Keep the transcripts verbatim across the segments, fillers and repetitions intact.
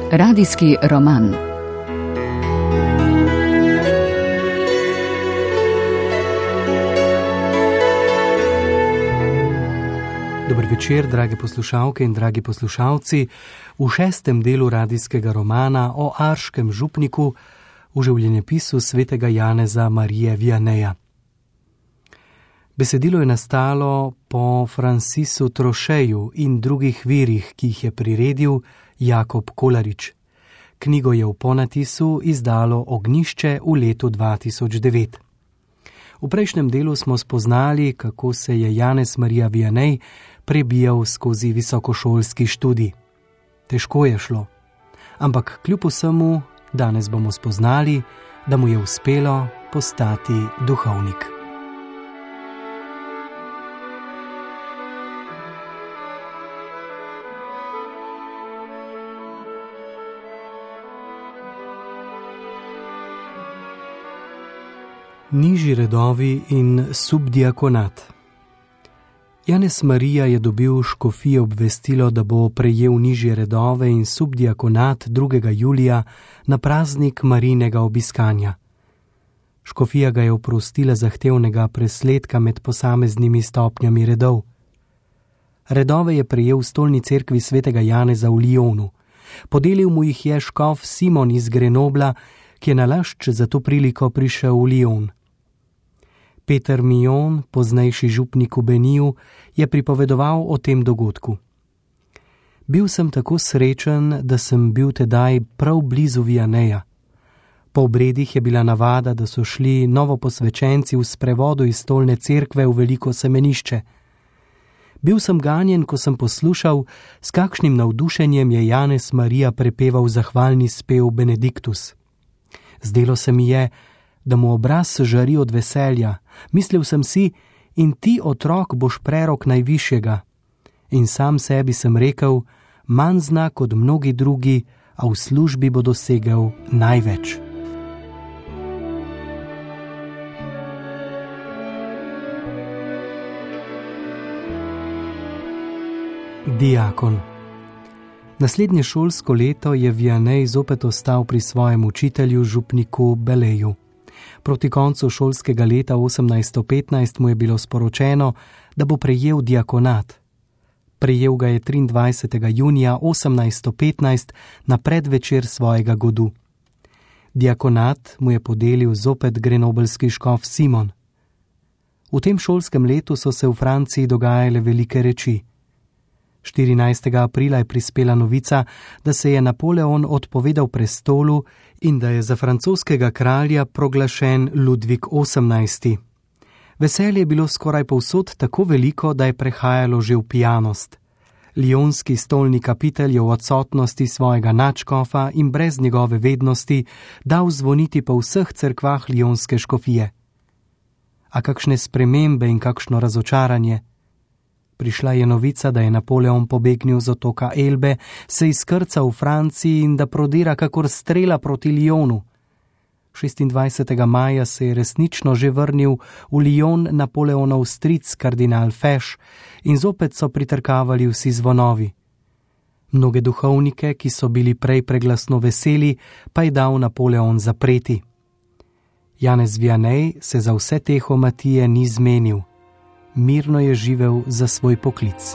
Radijski roman. Dober večer, drage poslušalke in dragi poslušalci. V šestem delu radijskega romana o Arškem župniku v življenjepisu svetega Janeza Marije Vianeja. Besedilo je nastalo po Francisu Trocheju in drugih virih, ki jih je priredil Jakob Kolarič. Knjigo je v ponatisu izdalo Ognjišče v letu dva tisoč devet. V prejšnjem delu smo spoznali, kako se je Janez Marija Vianej prebijal skozi visokošolski študij. Težko je šlo, ampak kljub vsemu danes bomo spoznali, da mu je uspelo postati duhovnik. Nižji redovi in subdiakonat. Janez Marija je dobil škofije obvestilo, da bo prejel nižje redove in subdiakonat drugega julija na praznik Marijinega obiskanja. Škofija ga je oprostila zahtevnega presledka med posameznimi stopnjami redov. Redove je prejel v stolni cerkvi svetega Janeza v Lyonu. Podelil mu jih je škof Simon iz Grenobla, ki je nalašč za to priliko prišel v Lyon. Peter Mion, poznejši župnik v Beniju, je pripovedoval o tem dogodku. Bil sem tako srečen, da sem bil tedaj prav blizu Vianeja. Po obredih je bila navada, da so šli novoposvečenci v sprevodu iz stolne cerkve v veliko semenišče. Bil sem ganjen, ko sem poslušal, s kakšnim navdušenjem je Janez Marija prepeval zahvalni spev Benediktus. Zdelo se mi je, da mu obraz žari od veselja. Mislil sem si, in ti, otrok, boš prerok najvišjega. In sam sebi sem rekel, manj zna kot mnogi drugi, a v službi bo dosegel največ. Diakon. Naslednje šolsko leto je Vianej zopet ostal pri svojem učitelju, župniku Beleju. Proti koncu šolskega leta osemnajststo petnajst mu je bilo sporočeno, da bo prejel diakonat. Prejel ga je triindvajsetega junija osemnajststo petnajst na predvečer svojega godu. Diakonat mu je podelil zopet grenobelski škof Simon. V tem šolskem letu so se v Franciji dogajale velike reči. štirinajstega aprila je prispela novica, da se je Napoleon odpovedal prestolu in da je za francoskega kralja proglašen Ludvik osemnajsti. Veselje je bilo skoraj povsod tako veliko, da je prehajalo že v pijanost. Lionski stolni kapitelj je v odsotnosti svojega nadškofa in brez njegove vednosti dal zvoniti po vseh cerkvah lionske škofije. A kakšne spremembe in kakšno razočaranje. Prišla je novica, da je Napoleon pobegnil z otoka Elbe, se izkrcal v Franciji in da prodira kakor strela proti Lyonu. šestindvajsetega maja se je resnično že vrnil v Lyon Napoleonov stric kardinal Fesch in zopet so pritrkavali vsi zvonovi. Mnoge duhovnike, ki so bili prej preglasno veseli, pa je dal Napoleon zapreti. Janez Vianej se za vse te homatije ni zmenil. Mirno je živel za svoj poklic.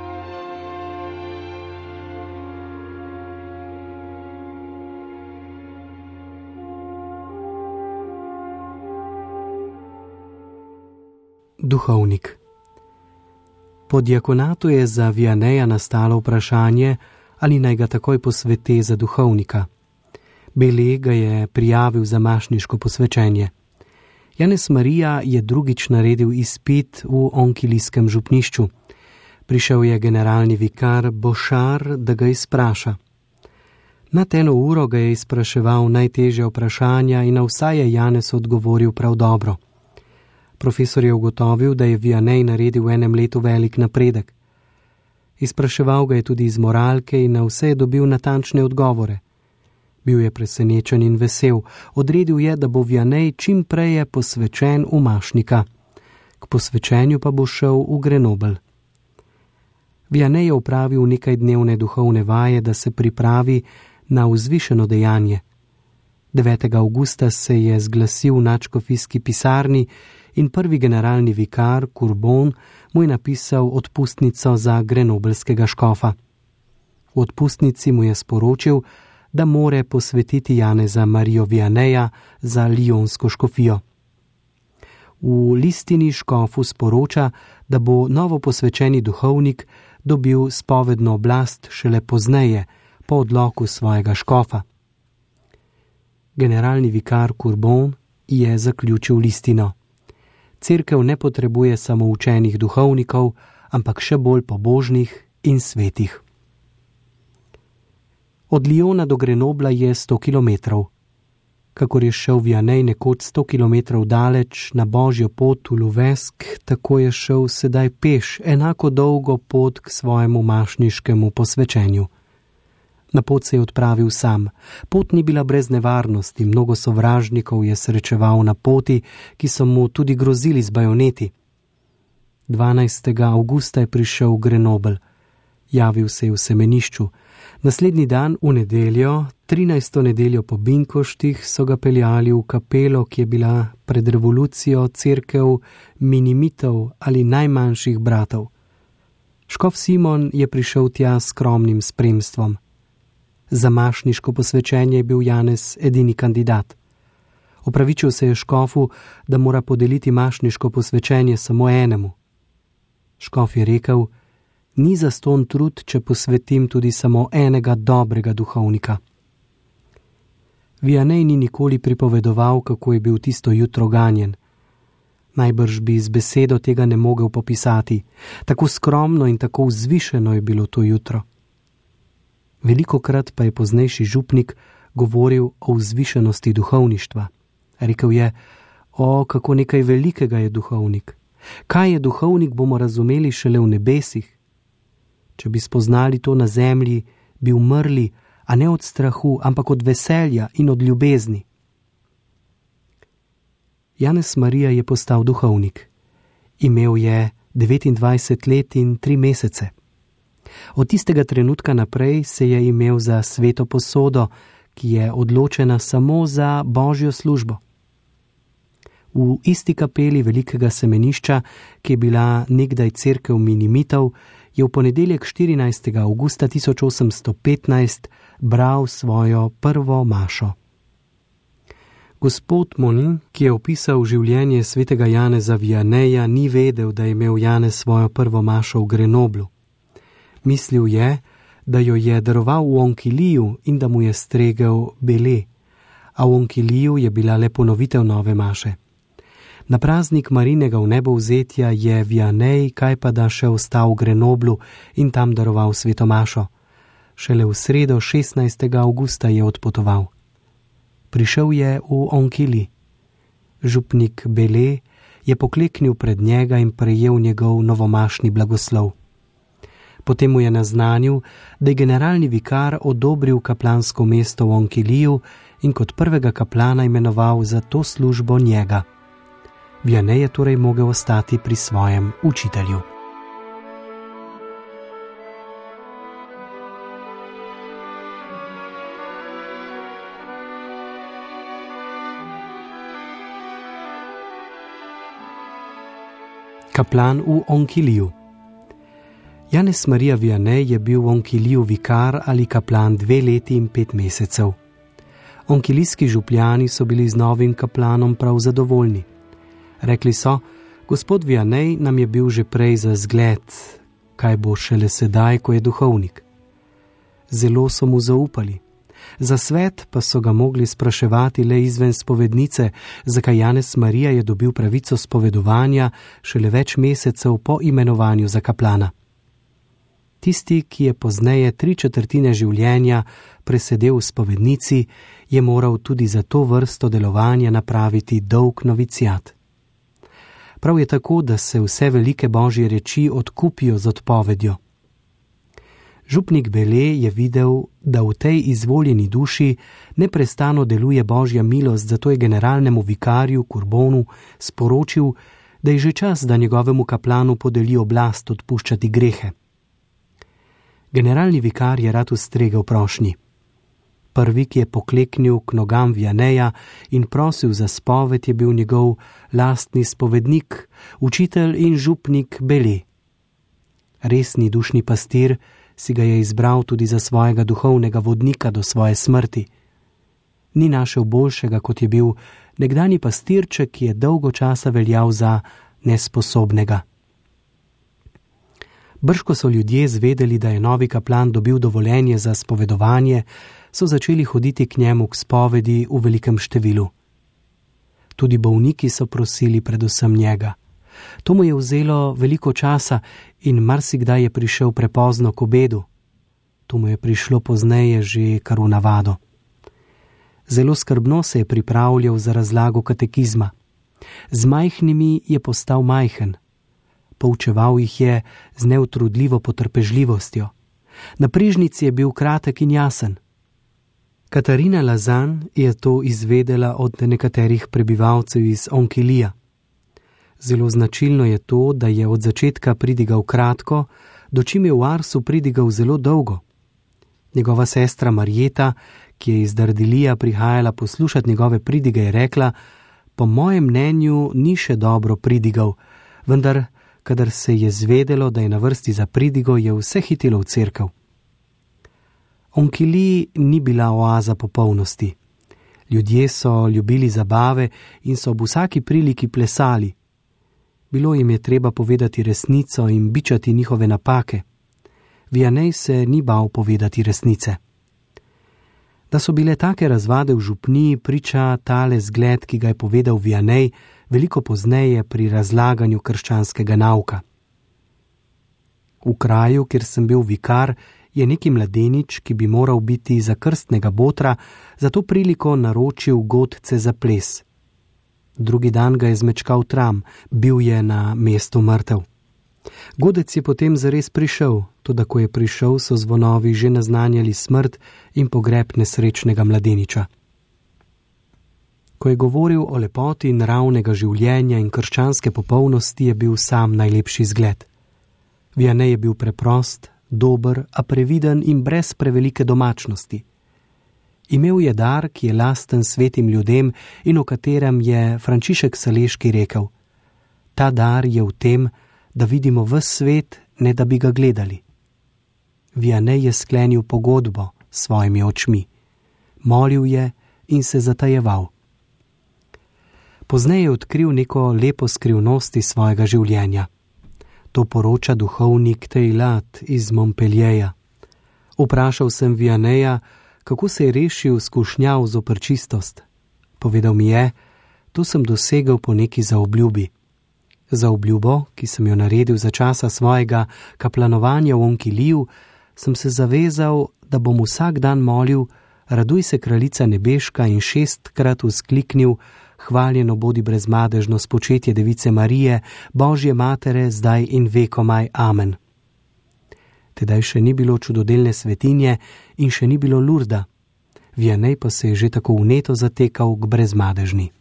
Duhovnik. Po diakonatu je za Vianeja nastalo vprašanje, ali naj ga takoj posvete za duhovnika. Bele ga je prijavil za mašniško posvečenje. Janez Marija je drugič naredil izpit v onkilijskem župnišču. Prišel je generalni vikar Bošar, da ga izpraša. Na eno uro ga je izpraševal najtežja vprašanja in na vsa je Janez odgovoril prav dobro. Profesor je ugotovil, da je Vianej naredil v enem letu velik napredek. Izpraševal ga je tudi iz moralke in na vse je dobil natančne odgovore. Bil je presenečen in vesel. Odredil je, da bo Vianej čim prej posvečen v mašnika. K posvečenju pa bo šel v Grenobel. Vianej je opravil nekaj dnevne duhovne vaje, da se pripravi na vzvišeno dejanje. devetega avgusta se je zglasil v nadškofijski pisarni in prvi generalni vikar Courbon mu je napisal odpustnico za grenobelskega škofa. V odpustnici mu je sporočil, da more posvetiti Janeza Marijo Vianeja za lionsko škofijo. V listini škofu sporoča, da bo novo posvečeni duhovnik dobil spovedno oblast šele pozneje, po odloku svojega škofa. Generalni vikar Courbon je zaključil listino. Cerkev ne potrebuje samo učenih duhovnikov, ampak še bolj pobožnih in svetih. Od Lyona do Grenobla je sto kilometrov. Kakor je šel Vianney nekoč sto kilometrov daleč na božjo pot v Louvesk, tako je šel sedaj peš enako dolgo pot k svojemu mašniškemu posvečenju. Na pot se je odpravil sam. Pot ni bila brez nevarnosti, mnogo sovražnikov je srečeval na poti, ki so mu tudi grozili z bajoneti. dvanajstega avgusta je prišel v Grenoble. Javil se je v semenišču. Naslednji dan, v nedeljo, trinajsto nedeljo po Binkoštih, so ga peljali v kapelo, ki je bila pred revolucijo cerkev minimitov ali najmanjših bratov. Škof Simon je prišel tja s skromnim spremstvom. Za mašniško posvečenje je bil Janez edini kandidat. Opravičil se je škofu, da mora podeliti mašniško posvečenje samo enemu. Škof je rekel: ni zastonj trud, če posvetim tudi samo enega dobrega duhovnika. Vianney ni nikoli pripovedoval, kako je bil tisto jutro ganjen. Najbrž bi z besedo tega ne mogel popisati. Tako skromno in tako vzvišeno je bilo to jutro. Velikokrat pa je poznejši župnik govoril o vzvišenosti duhovništva. Rekel je: o, kako nekaj velikega je duhovnik. Kaj je duhovnik, bomo razumeli šele v nebesih. Če bi spoznali to na zemlji, bi umrli, a ne od strahu, ampak od veselja in od ljubezni. Janez Marija je postal duhovnik. Imel je devetindvajset let in tri mesece. Od tistega trenutka naprej se je imel za sveto posodo, ki je odločena samo za božjo službo. V isti kapeli velikega semenišča, ki je bila nekdaj cerkev minimitov, je v ponedeljek štirinajstega avgusta tisoč osemsto petnajst bral svojo prvo mašo. Gospod Monin, ki je opisal življenje svetega Janeza Vianneja, ni vedel, da je imel Janez svojo prvo mašo v Grenoblu. Mislil je, da jo je daroval v Onkiliju in da mu je stregel Bele, a v Onkiliju je bila le ponovitev nove maše. Na praznik Marinega vnebovzetja je Vianney kajpada še ostal v Grenoblu in tam daroval sveto mašo. Šele v sredo šestnajstega avgusta je odpotoval. Prišel je v Onkili. Župnik Bele je pokleknil pred njega in prejel njegov novomašni blagoslov. Potem mu je naznanil, da je generalni vikar odobril kaplansko mesto v Onkiliju in kot prvega kaplana imenoval za to službo njega. Vianney je torej mogel ostati pri svojem učitelju. Kaplan v Onkiliju. Janez Marija Vianney je bil v Onkiliju vikar ali kaplan dve leti in pet mesecev. Onkilijski župljani so bili z novim kaplanom prav zadovoljni. Rekli so: gospod Vianney nam je bil že prej za zgled, kaj bo šele sedaj, ko je duhovnik. Zelo so mu zaupali. Za svet pa so ga mogli spraševati le izven spovednice, zakaj Janez Marija je dobil pravico spovedovanja šele več mesecev po imenovanju za kaplana. Tisti, ki je pozneje tri četrtine življenja presedel v spovednici, je moral tudi za to vrsto delovanja napraviti dolg noviciat. Prav je tako, da se vse velike božje reči odkupijo z odpovedjo. Župnik Bele je videl, da v tej izvoljeni duši neprestano deluje božja milost, zato je generalnemu vikarju Courbonu sporočil, da je že čas, da njegovemu kaplanu podeli oblast odpuščati grehe. Generalni vikar je rad ustregel prošnji. Prvi, ki je pokleknil k nogam Vianeja in prosil za spoved, je bil njegov lastni spovednik, učitelj in župnik Bele. Resni dušni pastir si ga je izbral tudi za svojega duhovnega vodnika do svoje smrti. Ni našel boljšega, kot je bil nekdanji pastirček, ki je dolgo časa veljal za nesposobnega. Brž ko so ljudje zvedeli, da je novi kaplan dobil dovoljenje za spovedovanje, so začeli hoditi k njemu k spovedi v velikem številu. Tudi bolniki so prosili predvsem njega. To mu je vzelo veliko časa in marsikdaj je prišel prepozno k obedu. To mu je prišlo pozneje že kar v navado. Zelo skrbno se je pripravljal za razlago katekizma. Z majhnimi je postal majhen. Poučeval jih je z neutrudljivo potrpežljivostjo. Na prižnici je bil kratek in jasen. Katarina Lazan je to izvedela od nekaterih prebivalcev iz Onkilija. Zelo značilno je to, da je od začetka pridigal kratko, dočim je v Arsu pridigal zelo dolgo. Njegova sestra Marjeta, ki je iz Dardilija prihajala poslušati njegove pridige, je rekla: po mojem mnenju ni še dobro pridigal, vendar, kadar se je zvedelo, da je na vrsti za pridigo, je vse hitelo v cerkev. Onkili ni bila oaza popolnosti. Ljudje so ljubili zabave in so ob vsaki priliki plesali. Bilo jim je treba povedati resnico in bičati njihove napake. Vianej se ni bal povedati resnice. Da so bile take razvade v župniji, priča tale zgled, ki ga je povedal Vianej veliko pozneje pri razlaganju krščanskega nauka. V kraju, kjer sem bil vikar, je neki mladenič, ki bi moral biti za krstnega botra, za to priliko naročil godce za ples. Drugi dan ga je zmečkal tram, bil je na mestu mrtev. Godec je potem zares prišel, toda ko je prišel, so zvonovi že naznanjali smrt in pogreb nesrečnega mladeniča. Ko je govoril o lepoti naravnega življenja in krščanske popolnosti, je bil sam najlepši zgled. Vianej je bil preprost, dober, a previden in brez prevelike domačnosti. Imel je dar, ki je lasten svetim ljudem in o katerem je Frančišek Saleški rekel: ta dar je v tem, da vidimo ves svet, ne da bi ga gledali. Vianej je sklenil pogodbo s svojimi očmi. Molil je in se zatajeval. Pozneje je odkril neko lepo skrivnosti svojega življenja. To poroča duhovnik Tejlat iz Montpellierja. Vprašal sem Vianeja, kako se je rešil skušnjav zoper čistost. Povedal mi je: to sem dosegel po neki zaobljubi. Za obljubo, ki sem jo naredil za časa svojega kaplanovanja v Onkiliju, sem se zavezal, da bom vsak dan molil: raduj se, kraljica nebeška, in šestkrat vzkliknil: hvaljeno bodi brezmadežno spočetje device Marije, Božje matere, zdaj in vekomaj. Amen. Tedaj še ni bilo čudodelne svetinje in še ni bilo Lurda. Vianej pa se je že tako vneto zatekal k brezmadežni.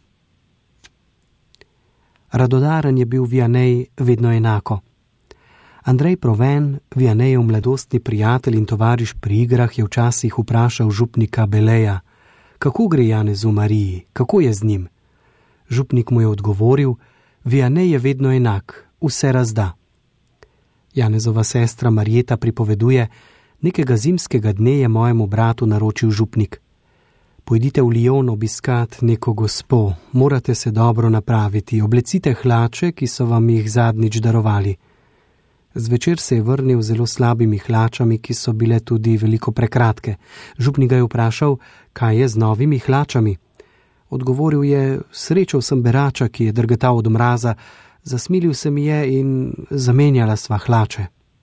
Radodaren je bil Vianej vedno enako. Andrej Proven, Vianejev mladostni prijatelj in tovariš pri igrah, je včasih vprašal župnika Beleja: kako gre Janezu Mariji, kako je z njim? Župnik mu je odgovoril: Vianej je vedno enak, vse razda. Janezova sestra Marjeta pripoveduje: nekega zimskega dne je mojemu bratu naročil župnik: pojdite v Lyon obiskat neko gospo, morate se dobro napraviti, oblecite hlače, ki so vam jih zadnjič darovali. Zvečer se je vrnil z zelo slabimi hlačami, ki so bile tudi veliko prekratke. Župnik ga je vprašal, kaj je z novimi hlačami. Odgovoril je: srečal sem berača, ki je drgetal od mraza, zasmilil se mi je in zamenjala sva hlače.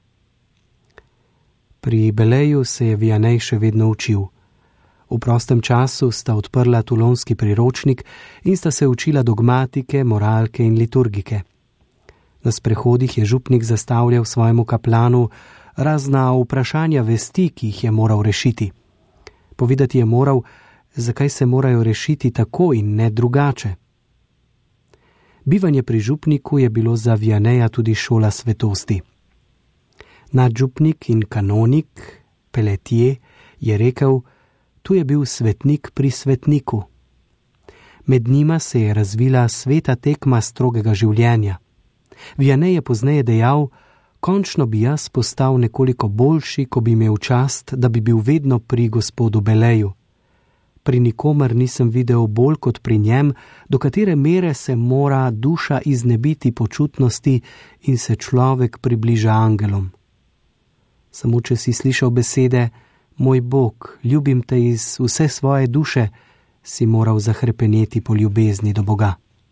Pri Beleju se je Vianej še vedno učil. V prostem času sta odprla tulonski priročnik in sta se učila dogmatike, moralke in liturgike. Na sprehodih je župnik zastavljal svojemu kaplanu razna vprašanja vesti, ki jih je moral rešiti. Povedati je moral, zakaj se morajo rešiti tako in ne drugače. Bivanje pri župniku je bilo za Vianeja tudi šola svetosti. Nadžupnik in kanonik Pelletier je rekel: Tu je bil svetnik pri svetniku. Med njima se je razvila sveta tekma strogega življenja. Vianney je pozneje dejal: končno bi jaz postal nekoliko boljši, ko bi imel čast, da bi bil vedno pri gospodu Beleju. Pri nikomer nisem videl bolj kot pri njem, do katere mere se mora duša iznebiti počutnosti in se človek približa angelom. Samo če si slišal besede: moj Bog, ljubim te iz vse svoje duše, si moral zahrepeneti po ljubezni do Boga.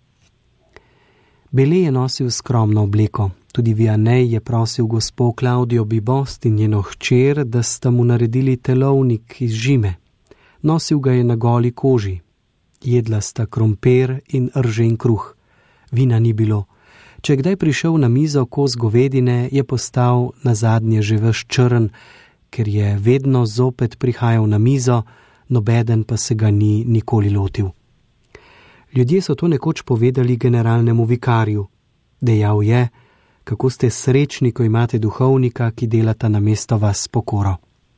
Bele je nosil skromno obleko. Tudi Vianney je prosil gospo Klaudijo Bibost in njeno hčer, da sta mu naredili telovnik iz žime. Nosil ga je na goli koži. Jedla sta krompir in ržen kruh. Vina ni bilo. Če je kdaj prišel na mizo kos govedine, je postal nazadnje že ves črn, ker je vedno zopet prihajal na mizo, nobeden pa se ga ni nikoli lotil. Ljudje so to nekoč povedali generalnemu vikarju. Dejal je: kako ste srečni, ko imate duhovnika, ki delata namesto vas s pokoro.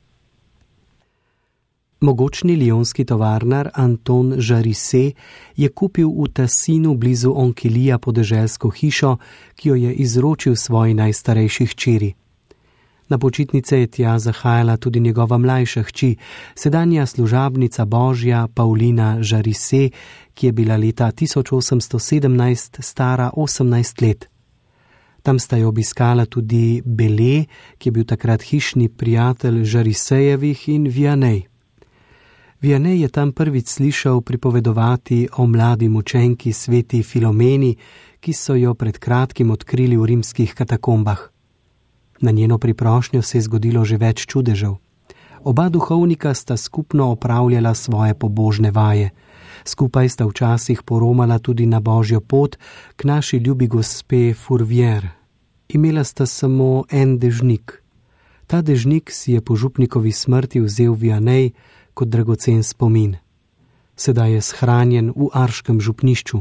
Mogočni lionski tovarnar Anton Jarisse je kupil v Tassinu blizu Onkilija podeželsko hišo, ki jo je izročil svoji najstarejši hčeri. Na počitnice je tja zahajala tudi njegova mlajša hči, sedanja služabnica Božja Paulina Jarisse, ki je bila leta tisoč osemsto sedemnajst stara osemnajst let. Tam sta jo obiskala tudi Bele, ki je bil takrat hišni prijatelj Jarissejevih, in Vianney. Vianney je tam prvič slišal pripovedovati o mladi mučenki sveti Filomeni, ki so jo pred kratkim odkrili v rimskih katakombah. Na njeno priprošnjo se je zgodilo že več čudežev. Oba duhovnika sta skupno opravljala svoje pobožne vaje. Skupaj sta včasih poromala tudi na Božjo pot k naši ljubi gospe Fourvière. Imela sta samo en dežnik. Ta dežnik si je po župnikovi smrti vzel Vianney kot dragocen spomin. Sedaj je shranjen v arškem župnišču.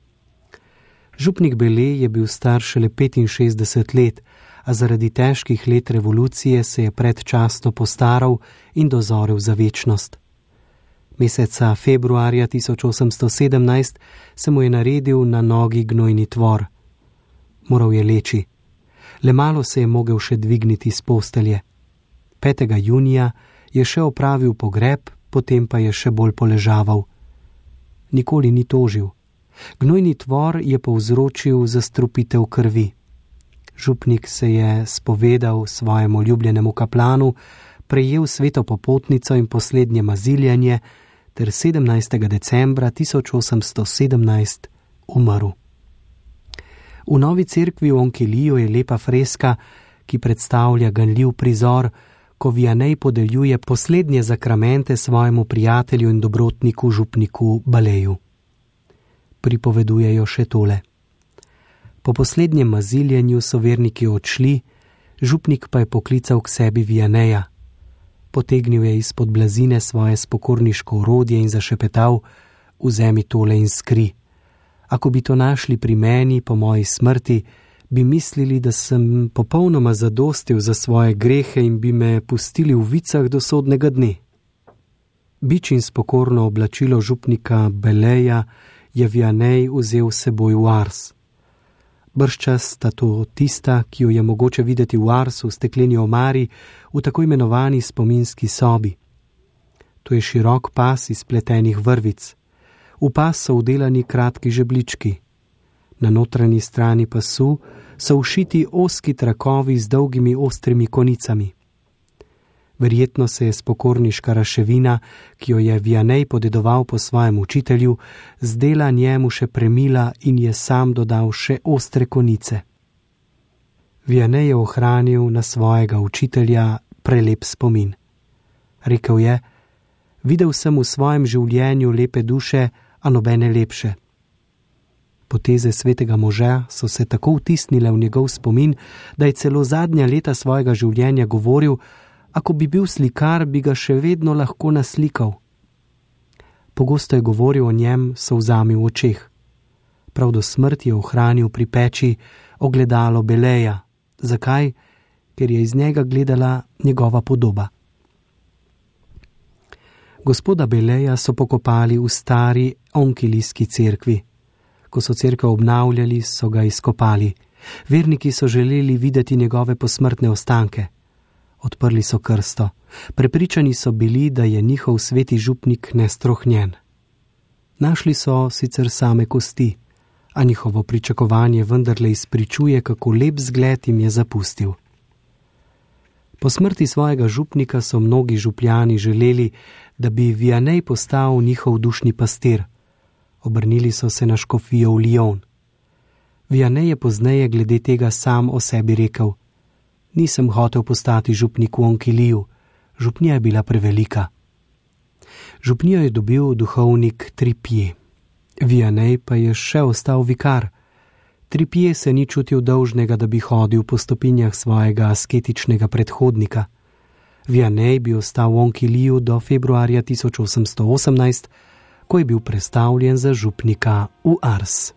Župnik Bele je bil star šele petinšestdeset let, a zaradi težkih let revolucije se je predčasno postaral in dozorel za večnost. Meseca februarja tisoč osemsto sedemnajst se mu je naredil na nogi gnojni tvor. Moral je leči. Le malo se je mogel še dvigniti z postelje. petega junija je še opravil pogreb, potem pa je še bolj poležaval. Nikoli ni tožil. Gnojni tvor je povzročil zastrupitev krvi. Župnik se je spovedal svojemu ljubljenemu kaplanu, prejel sveto popotnico in poslednje maziljenje ter sedemnajstega decembra tisoč osemsto sedemnajst umrl. V novi cerkvi v Onkiliju je lepa freska, ki predstavlja ganljiv prizor, ko Vianney podeljuje poslednje zakramente svojemu prijatelju in dobrotniku župniku Beleju. Pripovedujejo še tole. Po poslednjem maziljenju so verniki odšli, župnik pa je poklical k sebi Vianneyja. Potegnil je izpod blazine svoje spokorniško orodje in zašepetal: vzemi tole in skri. Ako bi to našli pri meni po moji smrti, bi mislili, da sem popolnoma zadostil za svoje grehe in bi me pustili v vicah do sodnega dne. Bič in spokorno oblačilo župnika Beleja je Vianney vzel seboj v Ars. Bržčas sta to tista, ki jo je mogoče videti v Arsu v stekleni omari, v tako imenovani spominski sobi. To je širok pas iz pletenih vrvic. V pas so vdelani kratki žeblički. Na notranji strani pasu so všiti ozki trakovi z dolgimi ostrimi konicami. Verjetno se je spokorniška raševina, ki jo je Vianney podedoval po svojem učitelju, zdela njemu še premila in je sam dodal še ostre konice. Vianney je ohranil na svojega učitelja prelep spomin. Rekel je: videl sem v svojem življenju lepe duše, a nobene lepše. Poteze svetega moža so se tako vtisnile v njegov spomin, da je celo zadnja leta svojega življenja govoril: ako bi bil slikar, bi ga še vedno lahko naslikal. Pogosto je govoril o njem s solzami v očeh. Prav do smrti je ohranil pri peči ogledalo Beleja. Zakaj? Ker je iz njega gledala njegova podoba. Gospoda Beleja so pokopali v stari onkilijski cerkvi. Ko so cerkev obnavljali, so ga izkopali. Verniki so želeli videti njegove posmrtne ostanke. Odprli so krsto. Prepričani so bili, da je njihov sveti župnik nestrohnjen. Našli so sicer same kosti, a njihovo pričakovanje vendarle izpričuje, kako lep zgled jim je zapustil. Po smrti svojega župnika so mnogi župljani želeli, da bi Vianney postal njihov dušni pastir. Obrnili so se na škofijo v Lyon. Vianney je pozneje glede tega sam o sebi rekel: Nisem hotel postati župnik v Onkiliju, župnija je bila prevelika. Župnijo je dobil duhovnik Tripje. Vianney pa je še ostal vikar. Tripje se ni čutil dolžnega, da bi hodil po stopinjah svojega asketičnega predhodnika. Vianney bi ostal v Onkiliju do februarja tisoč osemsto osemnajst, ko je bil prestavljen za župnika v Ars.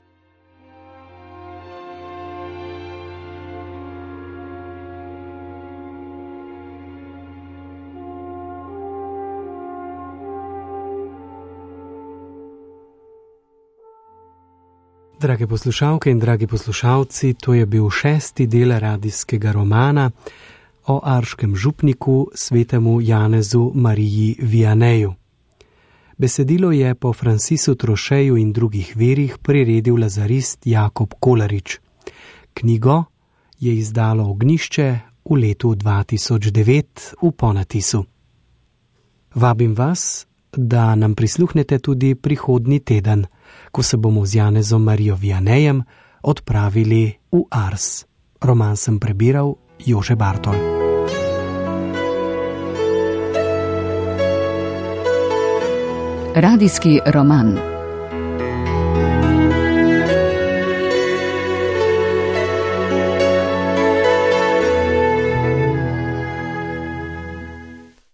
Drage poslušalke in dragi poslušalci, to je bil šesti del radijskega romana o arškem župniku svetemu Janezu Mariji Vianneyju. Besedilo je po Francisu Trocheju in drugih verih priredil lazarist Jakob Kolarič. Knjigo je izdalo Ognjišče v letu dva tisoč devet v ponatisu. Vabim vas, da nam prisluhnete tudi prihodnji teden, ko se bomo z Janezom Marijo Vianneyjem odpravili v Ars. Roman sem prebiral Jože Bartol. Radijski roman.